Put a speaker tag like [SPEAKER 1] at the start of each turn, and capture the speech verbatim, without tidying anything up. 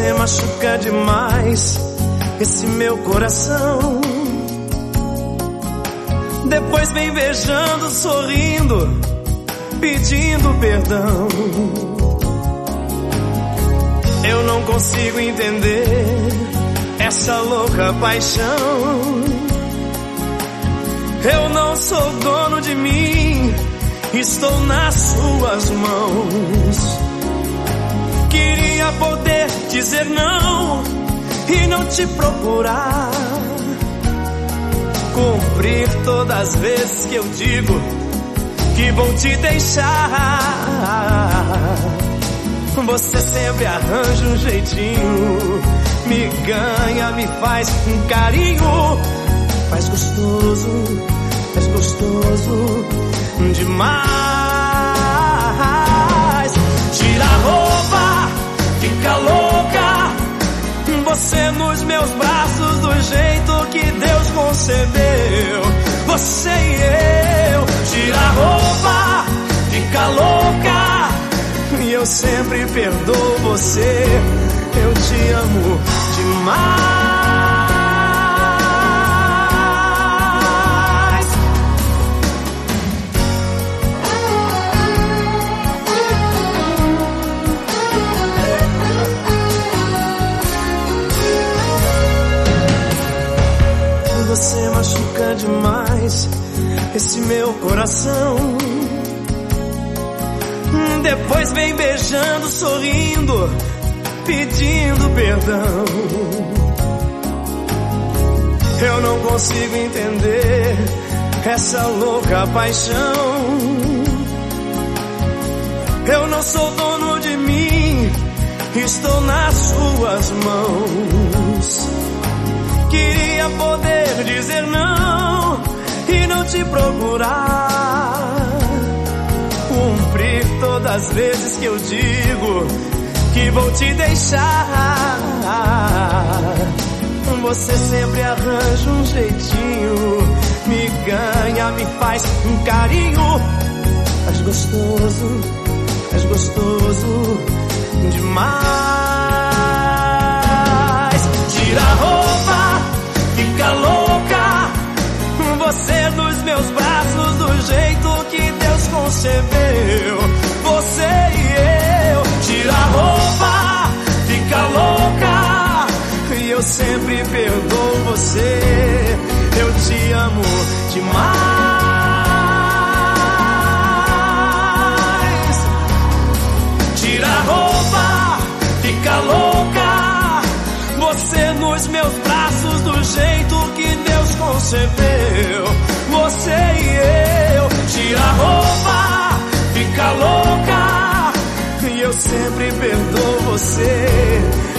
[SPEAKER 1] Você machuca demais esse meu coração. Depois vem beijando, sorrindo, pedindo perdão. Eu não consigo entender essa louca paixão. Eu não sou dono de mim, estou nas suas mãos. Queria poder dizer não e não te procurar, cumprir todas as vezes que eu digo que vou te deixar. Você sempre arranja um jeitinho, me ganha, me faz um carinho. Faz gostoso, faz gostoso demais. Tira a roupa, fica louca, você nos meus braços do jeito que Deus concebeu. Você e eu. Tira a roupa, fica louca, e eu sempre perdoo você. Eu te amo demais. Você machuca demais esse meu coração. Depois vem beijando, sorrindo, pedindo perdão. Eu não consigo entender essa louca paixão. Eu não sou dono de mim, estou nas suas mãos. Queria poder dizer não e não te procurar, cumprir todas as vezes que eu digo que vou te deixar. Você sempre arranja um jeitinho, me ganha, me faz um carinho. Faz gostoso, faz gostoso demais. Tira a roupa, fica louca, você nos meus braços do jeito que Deus concebeu. Você e eu. Tira a roupa, fica louca, e eu sempre perdoo você. Eu te amo demais. Tira a roupa, fica louca, você nos meus braços do jeito que Deus concebeu. Você e eu. Tira a roupa, fica louca, e eu sempre perdoo você.